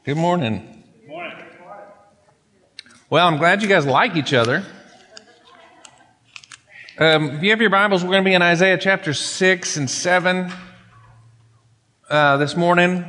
Good morning. Good morning. Well, I'm glad you guys like each other. If you have your Bibles, we're going to be in Isaiah chapter 6 and 7 this morning.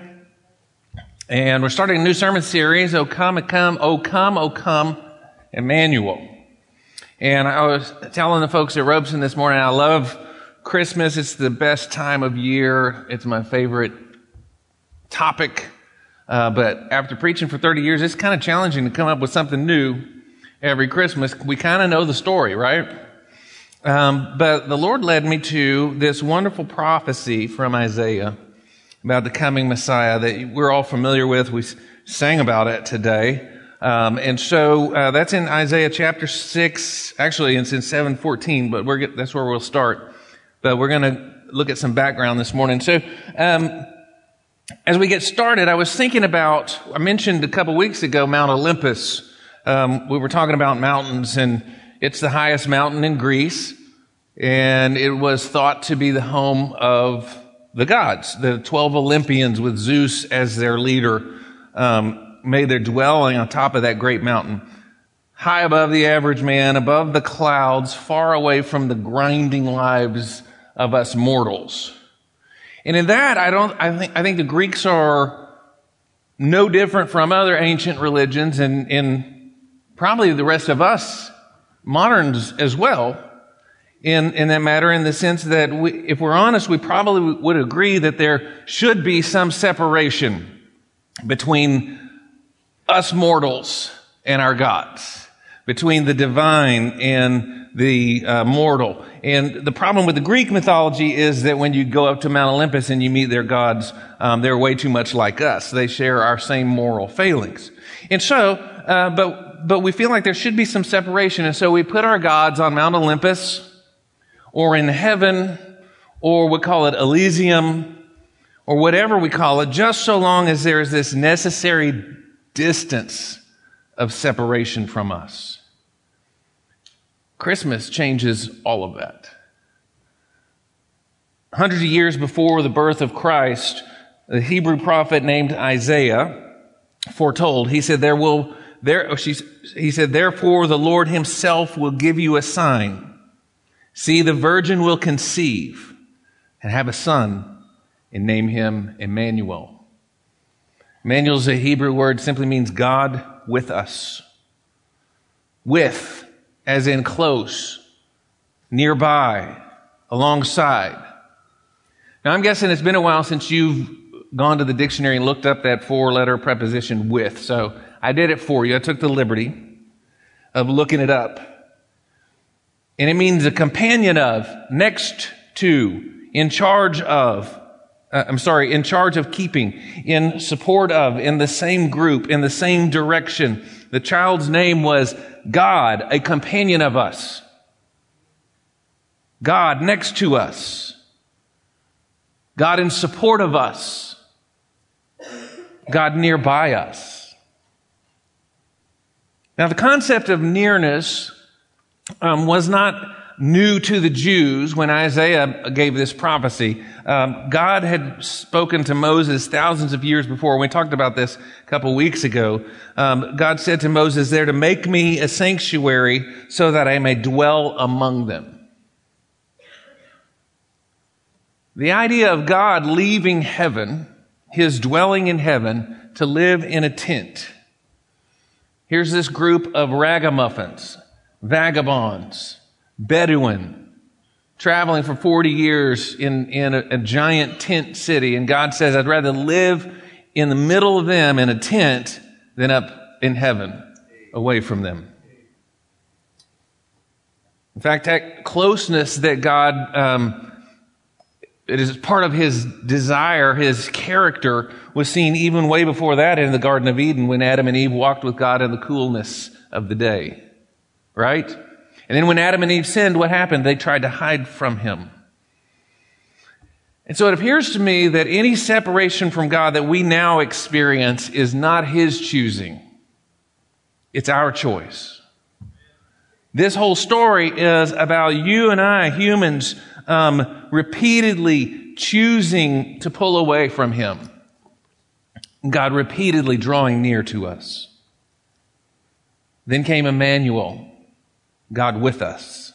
And we're starting a new sermon series, O Come, O Come, Emmanuel. And I was telling the folks at Robeson this morning, I love Christmas. It's the best time of year. It's my favorite topic. But after preaching for 30 years, it's kind of challenging to come up with something new every Christmas. We kind of know the story, right? But the Lord led me to this wonderful prophecy from Isaiah about the coming Messiah that we're all familiar with. We sang about it today. And so that's in Isaiah chapter 6. Actually, it's in 7:14, but that's where we'll start. But we're going to look at some background this morning. So as we get started, I was thinking about, I mentioned a couple weeks ago, Mount Olympus. We were talking about mountains, and it's the highest mountain in Greece, and it was thought to be the home of the gods. The 12 Olympians with Zeus as their leader made their dwelling on top of that great mountain, high above the average man, above the clouds, far away from the grinding lives of us mortals. And in that, I think the Greeks are no different from other ancient religions and probably the rest of us moderns as well in that matter, in the sense that if we're honest, we probably would agree that there should be some separation between us mortals and our gods, between the divine and the mortal. And the problem with the Greek mythology is that when you go up to Mount Olympus and you meet their gods, they're way too much like us. They share our same moral failings. And so, but we feel like there should be some separation. And so we put our gods on Mount Olympus or in heaven, or we call it Elysium, or whatever we call it, just so long as there's this necessary distance of separation from us. Christmas changes all of that. Hundreds of years before the birth of Christ, the Hebrew prophet named Isaiah foretold, he said, therefore the Lord himself will give you a sign. See, the virgin will conceive and have a son and name him Emmanuel. Emmanuel is a Hebrew word, simply means God with us. With, as in close, nearby, alongside. Now, I'm guessing it's been a while since you've gone to the dictionary and looked up that four-letter preposition with. So I did it for you. I took the liberty of looking it up. And it means a companion of, next to, in charge of, in charge of keeping, in support of, in the same group, in the same direction. The child's name was God, a companion of us. God next to us. God in support of us. God nearby us. Now, the concept of nearness was not new to the Jews when Isaiah gave this prophecy. God had spoken to Moses thousands of years before. We talked about this a couple weeks ago. God said to Moses there to make me a sanctuary so that I may dwell among them. The idea of God leaving heaven, his dwelling in heaven, to live in a tent. Here's this group of ragamuffins, vagabonds, Bedouin, traveling for 40 years in a giant tent city. And God says, I'd rather live in the middle of them in a tent than up in heaven, away from them. In fact, that closeness that God, it is part of his desire, his character, was seen even way before that in the Garden of Eden when Adam and Eve walked with God in the coolness of the day. Right? And then when Adam and Eve sinned, what happened? They tried to hide from him. And so it appears to me that any separation from God that we now experience is not his choosing. It's our choice. This whole story is about you and I, humans, repeatedly choosing to pull away from him. God repeatedly drawing near to us. Then came Emmanuel, God with us.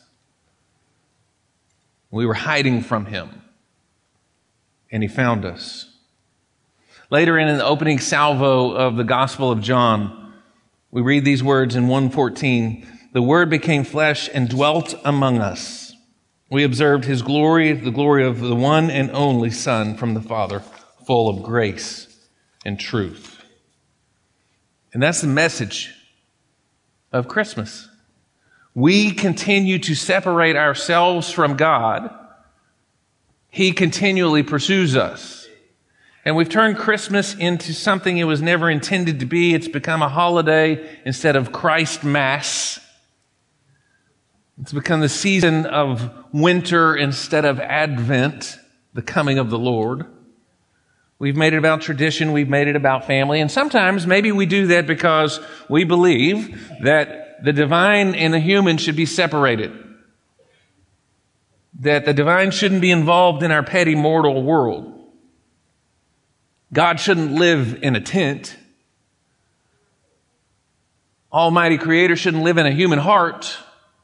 We were hiding from him, and he found us. Later in the opening salvo of the Gospel of John, we read these words in 1:14, "The Word became flesh and dwelt among us. We observed his glory, the glory of the one and only Son from the Father, full of grace and truth." And that's the message of Christmas. We continue to separate ourselves from God. He continually pursues us. And we've turned Christmas into something it was never intended to be. It's become a holiday instead of Christ Mass. It's become the season of winter instead of Advent, the coming of the Lord. We've made it about tradition. We've made it about family. And sometimes maybe we do that because we believe that the divine and the human should be separated. That the divine shouldn't be involved in our petty mortal world. God shouldn't live in a tent. Almighty Creator shouldn't live in a human heart.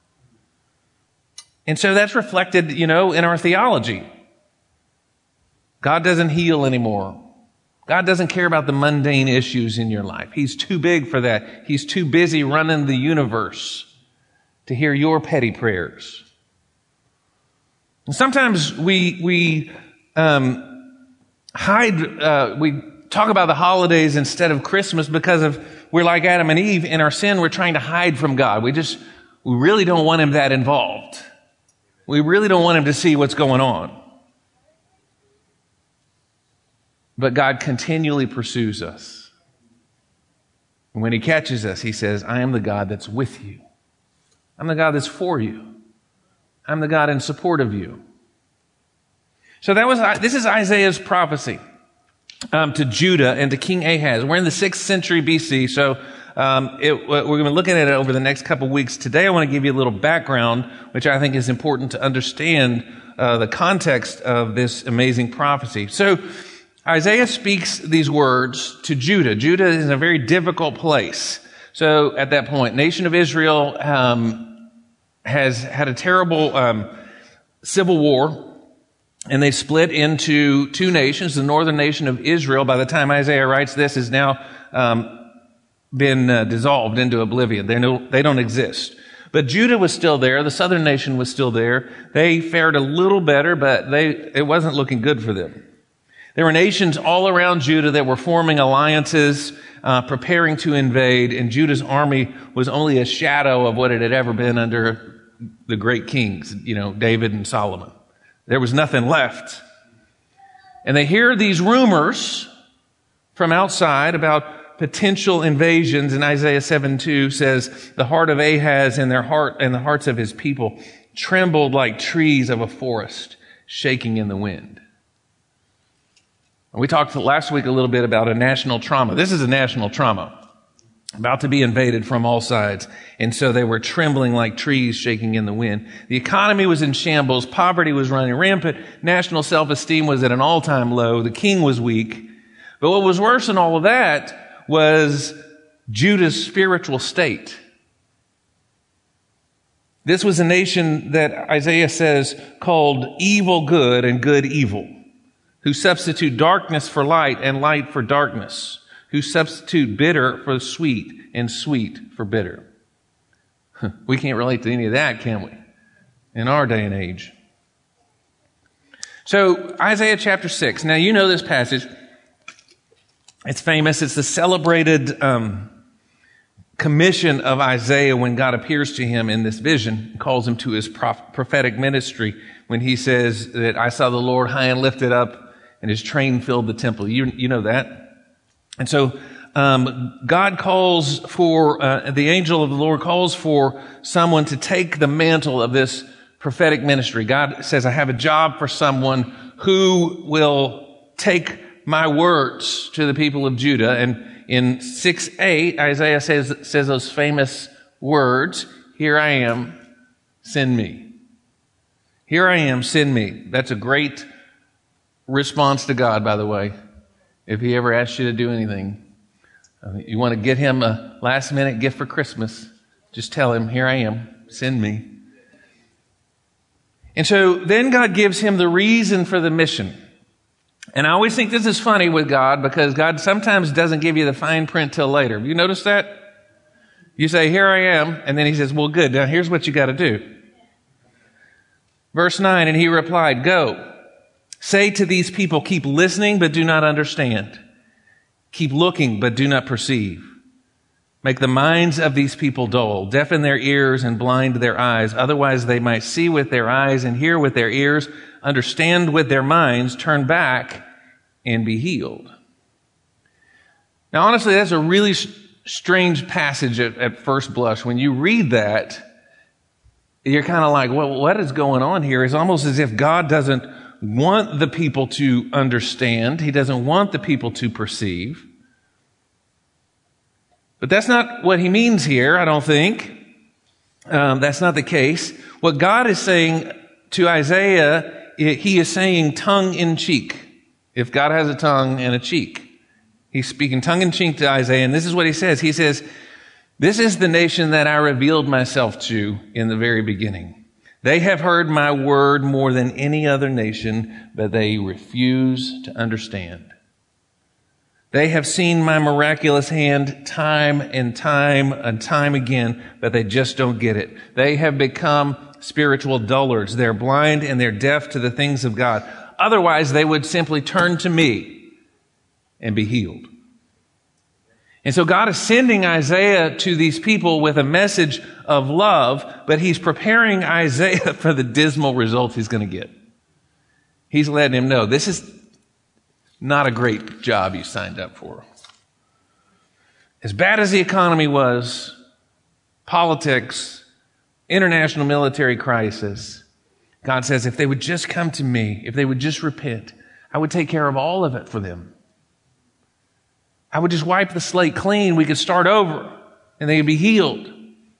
And so that's reflected, in our theology. God doesn't heal anymore. God doesn't care about the mundane issues in your life. He's too big for that. He's too busy running the universe to hear your petty prayers. And sometimes we talk about the holidays instead of Christmas because we're like Adam and Eve in our sin. We're trying to hide from God. We really don't want him that involved. We really don't want him to see what's going on. But God continually pursues us. And when he catches us, he says, "I am the God that's with you. I'm the God that's for you. I'm the God in support of you." So this is Isaiah's prophecy to Judah and to King Ahaz. We're in the 6th century BC, so we're going to be looking at it over the next couple of weeks. Today I want to give you a little background, which I think is important to understand the context of this amazing prophecy. So Isaiah speaks these words to Judah. Judah is in a very difficult place. So at that point, nation of Israel has had a terrible civil war. And they split into two nations. The northern nation of Israel, by the time Isaiah writes this, has now been dissolved into oblivion. They don't exist. But Judah was still there. The southern nation was still there. They fared a little better, but it wasn't looking good for them. There were nations all around Judah that were forming alliances, preparing to invade, and Judah's army was only a shadow of what it had ever been under the great kings, David and Solomon. There was nothing left. And they hear these rumors from outside about potential invasions. And Isaiah 7:2 says, "The heart of Ahaz and the hearts of his people trembled like trees of a forest shaking in the wind." And we talked last week a little bit about a national trauma. This is a national trauma, about to be invaded from all sides. And so they were trembling like trees shaking in the wind. The economy was in shambles. Poverty was running rampant. National self-esteem was at an all-time low. The king was weak. But what was worse than all of that was Judah's spiritual state. This was a nation that Isaiah says called evil good and good evil, who substitute darkness for light and light for darkness, who substitute bitter for sweet and sweet for bitter. We can't relate to any of that, can we? In our day and age. So, Isaiah chapter 6. Now, you know this passage. It's famous. It's the celebrated commission of Isaiah when God appears to him in this vision, calls him to his prophetic ministry, when he says that I saw the Lord high and lifted up, and his train filled the temple. You know that. And so God calls for, the angel of the Lord calls for someone to take the mantle of this prophetic ministry. God says, I have a job for someone who will take my words to the people of Judah. And in 6:8, Isaiah says those famous words, "Here I am, send me." Here I am, send me. That's a great response to God, by the way. if he ever asks you to do anything. You want to get him a last-minute gift for Christmas, just tell him, here I am, send me. And so then God gives him the reason for the mission. And I always think this is funny with God because God sometimes doesn't give you the fine print till later. Have you noticed that? You say, here I am, and then he says, well, good, now here's what you got to do. Verse 9, and he replied, go, say to these people, keep listening, but do not understand. Keep looking, but do not perceive. Make the minds of these people dull, deafen their ears and blind their eyes. Otherwise they might see with their eyes and hear with their ears, understand with their minds, turn back and be healed. Now, honestly, that's a really strange passage at first blush. When you read that, you're kind of like, well, what is going on here? It's almost as if God doesn't want the people to understand. He doesn't want the people to perceive. But that's not what he means here, I don't think. That's not the case. What God is saying to Isaiah, he is saying tongue in cheek. If God has a tongue and a cheek. He's speaking tongue in cheek to Isaiah, and this is what he says. He says, this is the nation that I revealed myself to in the very beginning. They have heard my word more than any other nation, but they refuse to understand. They have seen my miraculous hand time and time again, but they just don't get it. They have become spiritual dullards. They're blind and they're deaf to the things of God. Otherwise, they would simply turn to me and be healed. And so God is sending Isaiah to these people with a message of love, but he's preparing Isaiah for the dismal results he's going to get. He's letting him know, this is not a great job you signed up for. As bad as the economy was, politics, international military crisis, God says, if they would just come to me, if they would just repent, I would take care of all of it for them. I would just wipe the slate clean. We could start over and they would be healed.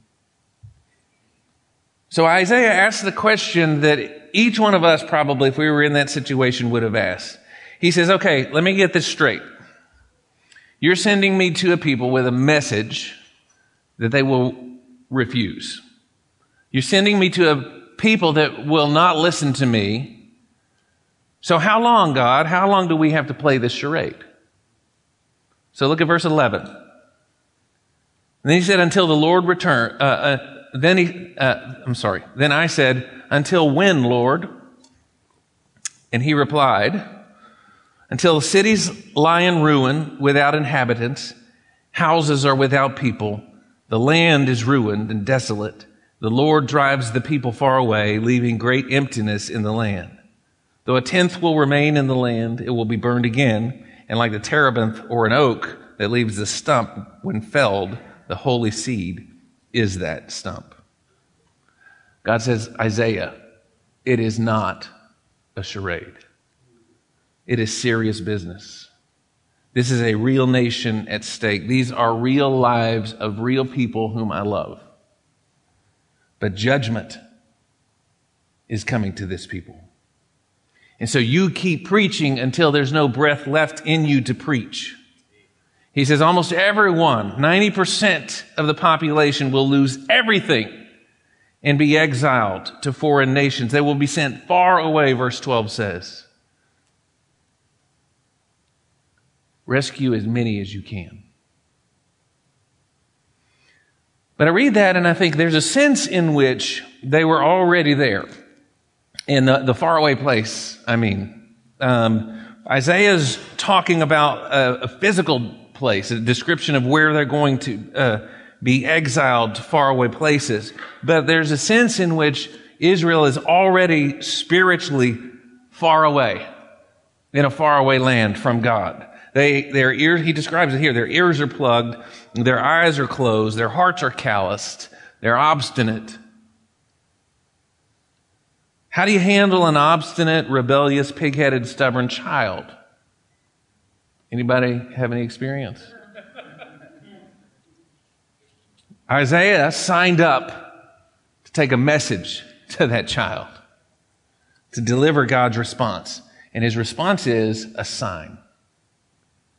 So Isaiah asked the question that each one of us probably, if we were in that situation, would have asked. He says, okay, let me get this straight. You're sending me to a people with a message that they will refuse. You're sending me to a people that will not listen to me. So how long, God? How long do we have to play this charade? So look at verse 11. And then he said, until the Lord return. Then I said, until when, Lord? And he replied, until the cities lie in ruin without inhabitants, houses are without people, the land is ruined and desolate. The Lord drives the people far away, leaving great emptiness in the land. Though a tenth will remain in the land, it will be burned again. And like the terebinth or an oak that leaves the stump when felled, the holy seed is that stump. God says, Isaiah, it is not a charade. It is serious business. This is a real nation at stake. These are real lives of real people whom I love. But judgment is coming to this people. And so you keep preaching until there's no breath left in you to preach. He says almost everyone, 90% of the population will lose everything and be exiled to foreign nations. They will be sent far away, verse 12 says. Rescue as many as you can. But I read that and I think there's a sense in which they were already there. In the faraway place, Isaiah's talking about a physical place, a description of where they're going to be exiled to faraway places. But there's a sense in which Israel is already spiritually far away, in a faraway land from God. Their ears, he describes it here, their ears are plugged, their eyes are closed, their hearts are calloused, they're obstinate. How do you handle an obstinate, rebellious, pig-headed, stubborn child? Anybody have any experience? Isaiah signed up to take a message to that child, to deliver God's response. And his response is a sign.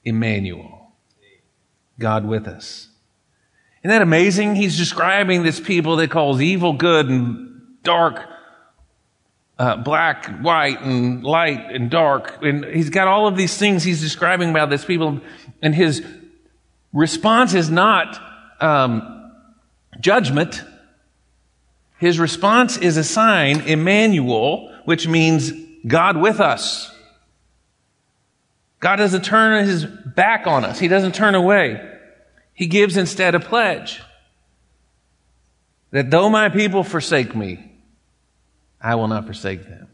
Emmanuel, God with us. Isn't that amazing? He's describing this people that calls evil good and dark, black, white, and light and dark. And he's got all of these things he's describing about this people. And his response is not judgment. His response is a sign, Emmanuel, which means God with us. God doesn't turn his back on us. He doesn't turn away. He gives instead a pledge that though my people forsake me, I will not forsake them.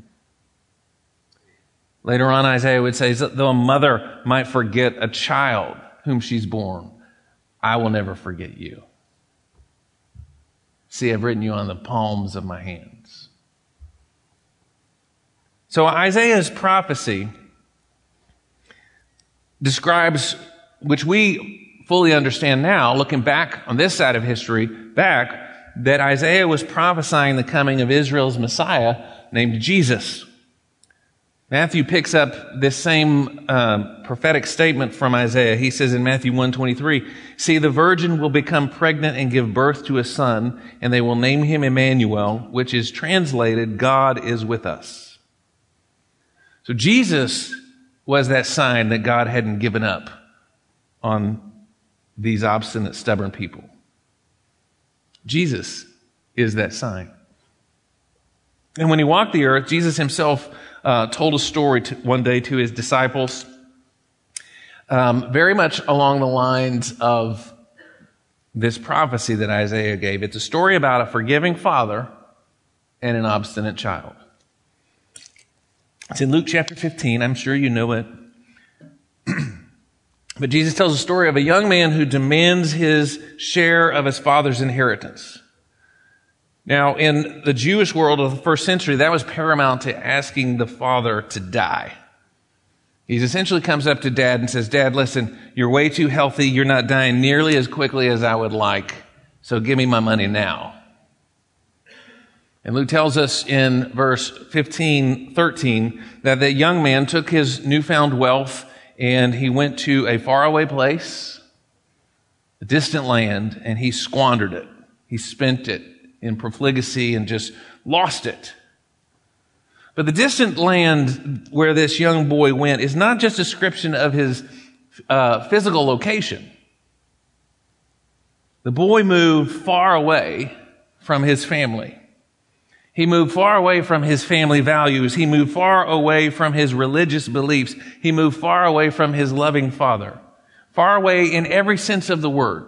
Later on, Isaiah would say, though a mother might forget a child whom she's born, I will never forget you. See, I've written you on the palms of my hands. So Isaiah's prophecy describes, which we fully understand now, looking back on this side of history, that Isaiah was prophesying the coming of Israel's Messiah named Jesus. Matthew picks up this same prophetic statement from Isaiah. He says in Matthew 1:23, "See, the virgin will become pregnant and give birth to a son, and they will name him Emmanuel," which is translated, God is with us. So Jesus was that sign that God hadn't given up on these obstinate, stubborn people. Jesus is that sign. And when he walked the earth, Jesus himself told a story one day to his disciples, very much along the lines of this prophecy that Isaiah gave. It's a story about a forgiving father and an obstinate child. It's in Luke chapter 15. I'm sure you know it. But Jesus tells a story of a young man who demands his share of his father's inheritance. Now, in the Jewish world of the first century, that was paramount to asking the father to die. He essentially comes up to dad and says, "Dad, listen, you're way too healthy. You're not dying nearly as quickly as I would like. So give me my money now." And Luke tells us in verse 13 that the young man took his newfound wealth and he went to a faraway place, a distant land, and he squandered it. He spent it in profligacy and just lost it. But the distant land where this young boy went is not just a description of his physical location. The boy moved far away from his family. He moved far away from his family values. He moved far away from his religious beliefs. He moved far away from his loving father. Far away in every sense of the word.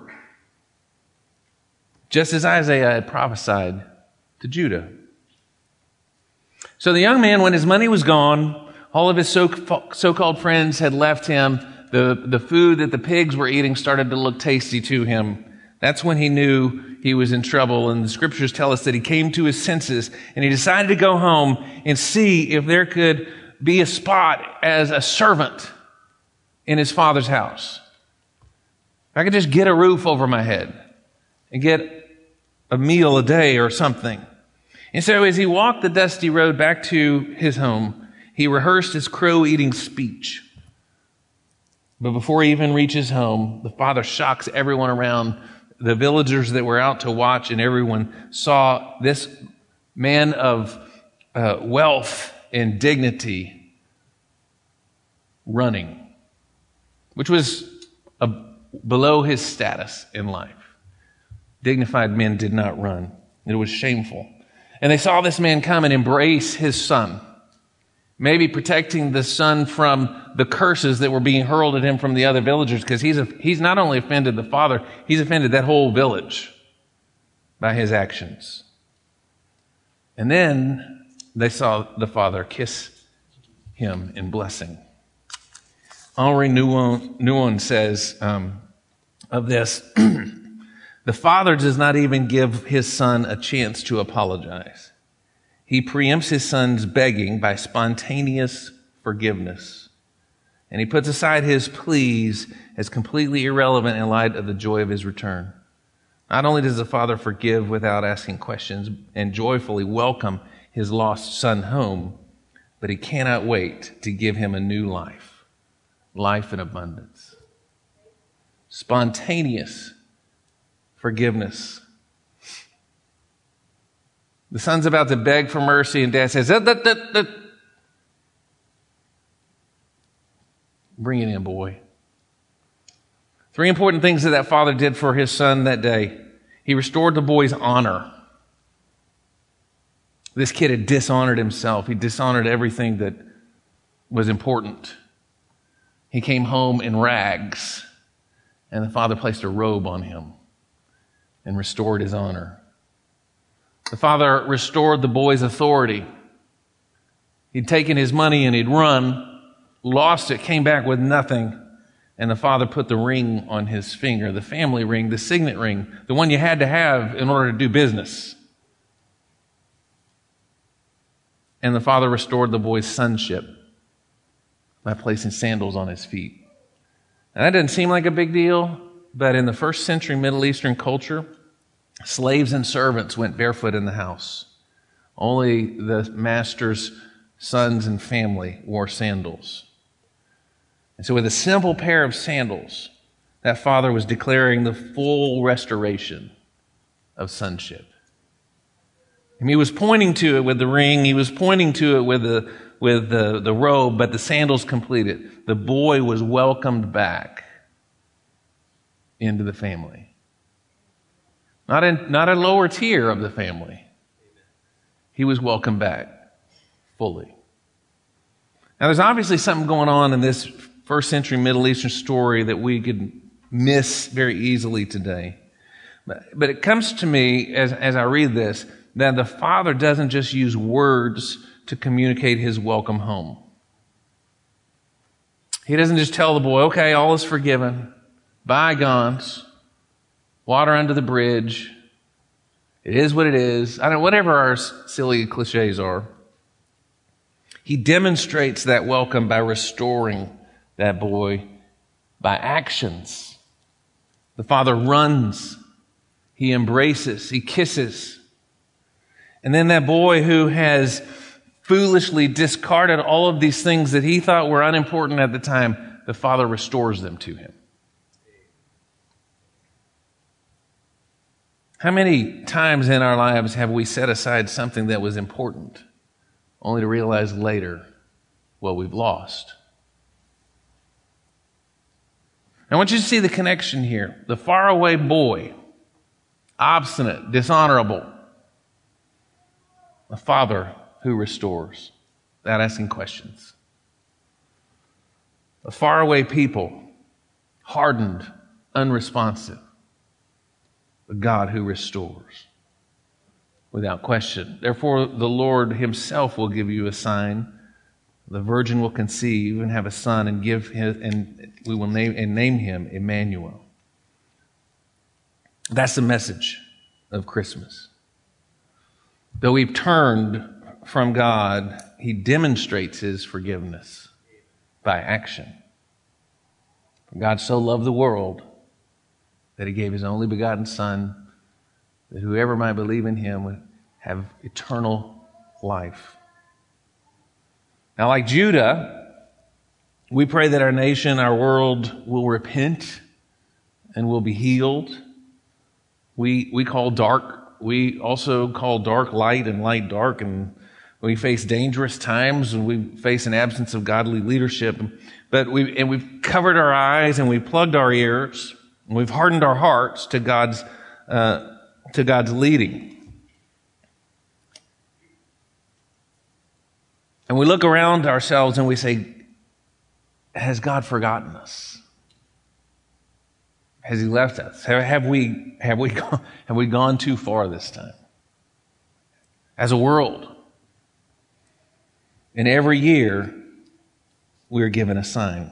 Just as Isaiah had prophesied to Judah. So the young man, when his money was gone, all of his so-called friends had left him, the food that the pigs were eating started to look tasty to him. That's when he knew he was in trouble. And the scriptures tell us that he came to his senses and he decided to go home and see if there could be a spot as a servant in his father's house. If I could just get a roof over my head and get a meal a day or something. And so as he walked the dusty road back to his home, he rehearsed his crow-eating speech. But before he even reaches home, the father shocks everyone around. The villagers that were out to watch and everyone saw this man of wealth and dignity running, which was below his status in life. Dignified men did not run. It was shameful. And they saw this man come and embrace his son, maybe protecting the son from the curses that were being hurled at him from the other villagers, because he's not only offended the father, he's offended that whole village by his actions. And then they saw the father kiss him in blessing. Henri Nouwen says of this, the father does not even give his son a chance to apologize. He preempts his son's begging by spontaneous forgiveness. And he puts aside his pleas as completely irrelevant in light of the joy of his return. Not only does the father forgive without asking questions and joyfully welcome his lost son home, but he cannot wait to give him a new life in abundance. Spontaneous forgiveness. The son's about to beg for mercy, and dad says, Bring it in, boy. 3 important things that father did for his son that day. He restored the boy's honor. This kid had dishonored himself. He dishonored everything that was important. He came home in rags, and the father placed a robe on him and restored his honor. The father restored the boy's authority. He'd taken his money and he'd run, lost it, came back with nothing, and the father put the ring on his finger, the family ring, the signet ring, the one you had to have in order to do business. And the father restored the boy's sonship by placing sandals on his feet. Now, that doesn't seem like a big deal, but in the first century Middle Eastern culture, slaves and servants went barefoot in the house. Only the master's sons and family wore sandals. And so with a simple pair of sandals, that father was declaring the full restoration of sonship. And he was pointing to it with the ring, he was pointing to it with the robe, but the sandals completed. The boy was welcomed back into the family. Not a lower tier of the family. He was welcomed back fully. Now, there's obviously something going on in this first century Middle Eastern story that we could miss very easily today. But it comes to me as I read this that the father doesn't just use words to communicate his welcome home. He doesn't just tell the boy, okay, all is forgiven, bygones, water under the bridge, it is what it is, whatever our silly cliches are. He demonstrates that welcome by restoring that boy by actions. The father runs, he embraces, he kisses. And then that boy who has foolishly discarded all of these things that he thought were unimportant at the time, the father restores them to him. How many times in our lives have we set aside something that was important only to realize later what we've lost? I want you to see the connection here. The faraway boy, obstinate, dishonorable. A father who restores without asking questions. A faraway people, hardened, unresponsive. A God who restores without question. Therefore, the Lord himself will give you a sign. The virgin will conceive and have a son and we will name him Emmanuel. That's the message of Christmas. Though we've turned from God, he demonstrates his forgiveness by action. For God so loved the world that he gave his only begotten Son, that whoever might believe in him would have eternal life. Now, like Judah, we pray that our nation, our world will repent and will be healed. We also call dark light and light dark, and we face dangerous times and we face an absence of godly leadership. But we've covered our eyes and we've plugged our ears and we've hardened our hearts to God's leading. And we look around ourselves and we say, has God forgotten us? Has he left us? Have we gone too far this time? As a world. And every year, we are given a sign.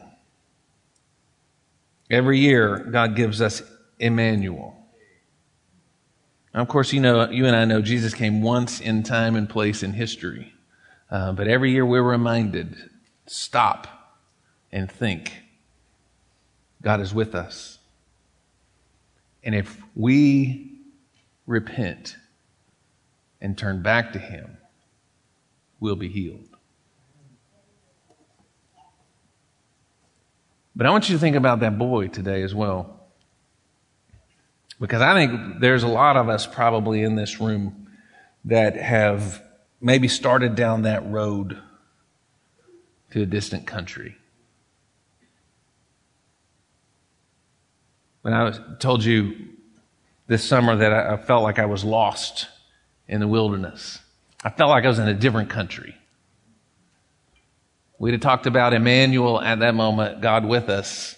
Every year, God gives us Emmanuel. Now, of course, you and I know Jesus came once in time and place in history. But every year we're reminded, stop and think. God is with us. And if we repent and turn back to him, we'll be healed. But I want you to think about that boy today as well. Because I think there's a lot of us probably in this room that have maybe started down that road to a distant country. When I told you this summer that I felt like I was lost in the wilderness, I felt like I was in a different country. We'd have talked about Emmanuel at that moment, God with us.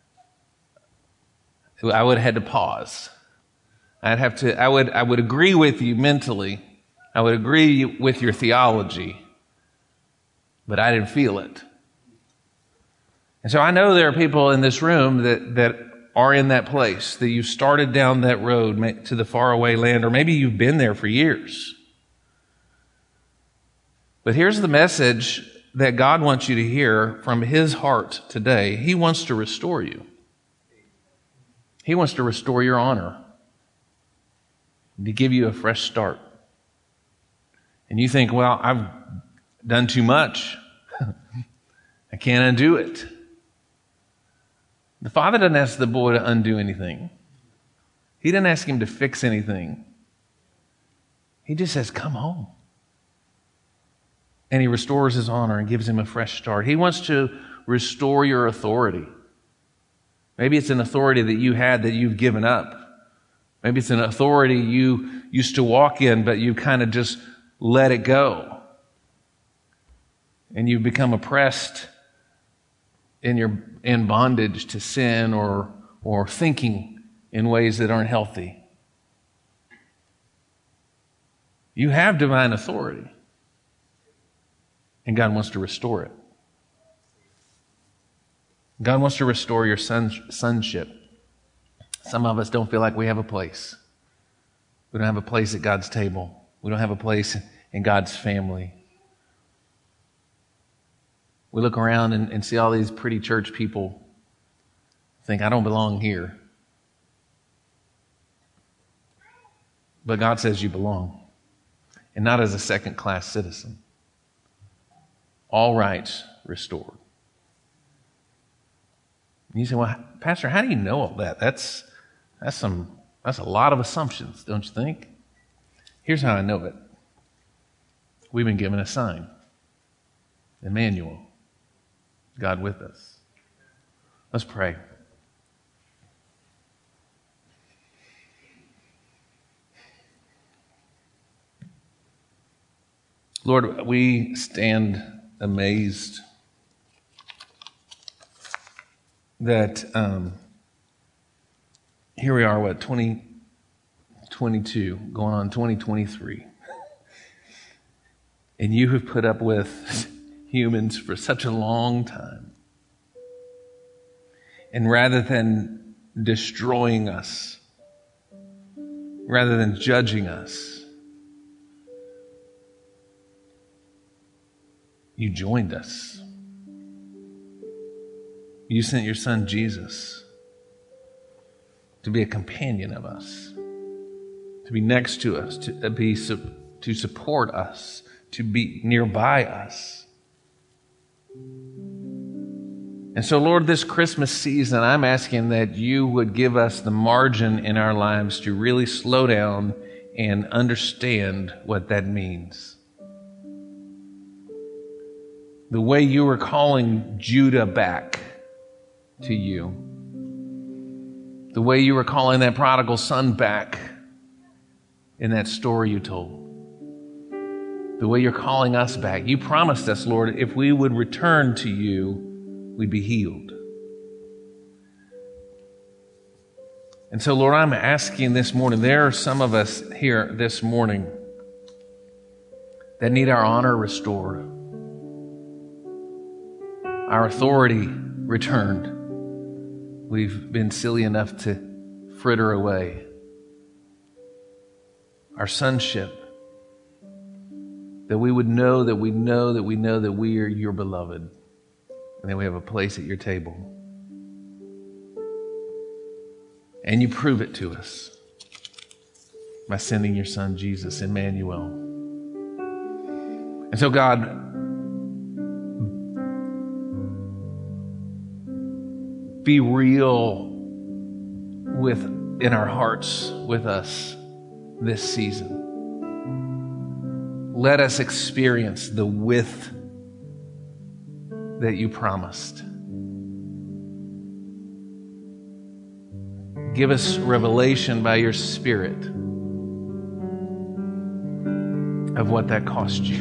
I would have had to pause. I would agree with you mentally. I would agree with your theology, but I didn't feel it. And so I know there are people in this room that are in that place, that you started down that road to the faraway land, or maybe you've been there for years. But here's the message that God wants you to hear from His heart today. He wants to restore you. He wants to restore your honor, to give you a fresh start. And you think, well, I've done too much. I can't undo it. The Father doesn't ask the boy to undo anything. He didn't ask him to fix anything. He just says, come home. And He restores his honor and gives him a fresh start. He wants to restore your authority. Maybe it's an authority that you had that you've given up. Maybe it's an authority you used to walk in, but you kind of just let it go. And you've become oppressed in bondage to sin or thinking in ways that aren't healthy. You have divine authority, and God wants to restore it. God wants to restore your sonship. Some of us don't feel like we have a place. We don't have a place at God's table. We don't have a place in God's family. We look around and see all these pretty church people, think, I don't belong here. But God says you belong, and not as a second-class citizen. All rights restored. And you say, well, Pastor, how do you know all that? That's a lot of assumptions, don't you think? Here's how I know it. We've been given a sign. Emmanuel, God with us. Let's pray. Lord, we stand amazed that here we are, 2022, going on 2023. And you have put up with humans for such a long time. And rather than destroying us, rather than judging us, you joined us. You sent your son Jesus to be a companion of us, to be next to us, to support us, to be nearby us. And so, Lord, this Christmas season, I'm asking that you would give us the margin in our lives to really slow down and understand what that means. The way you were calling Judah back to you. The way you were calling that prodigal son back in that story you told. The way you're calling us back. You promised us, Lord, if we would return to you, we'd be healed. And so, Lord, I'm asking this morning, there are some of us here this morning that need our honor restored, our authority returned. We've been silly enough to fritter away. Our sonship, that we would know that we know that we know that we are your beloved, and that we have a place at your table. And you prove it to us by sending your son, Jesus, Emmanuel. And so, God, be real with in our hearts with us this season. Let us experience the width that you promised. Give us revelation by your Spirit of what that cost you,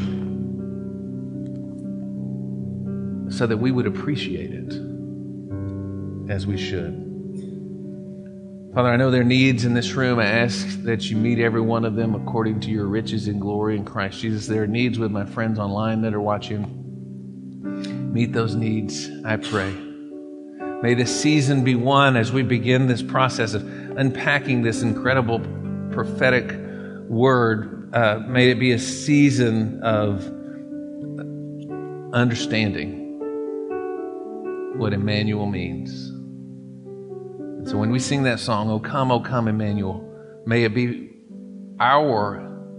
so that we would appreciate it as we should. Father, I know there are needs in this room. I ask that you meet every one of them according to your riches and glory in Christ Jesus. There are needs with my friends online that are watching. Meet those needs, I pray. May this season be one as we begin this process of unpacking this incredible prophetic word. May it be a season of understanding what Emmanuel means. And so when we sing that song, O come, Emmanuel, may it be our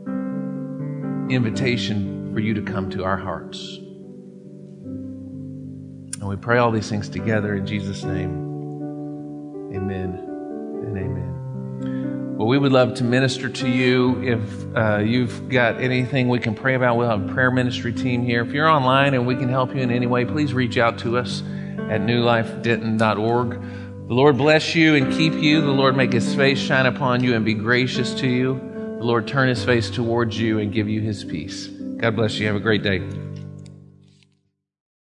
invitation for you to come to our hearts. And we pray all these things together in Jesus' name. Amen and amen. Well, we would love to minister to you. If you've got anything we can pray about, we'll have a prayer ministry team here. If you're online and we can help you in any way, please reach out to us at newlifedenton.org. The Lord bless you and keep you. The Lord make his face shine upon you and be gracious to you. The Lord turn his face towards you and give you his peace. God bless you. Have a great day.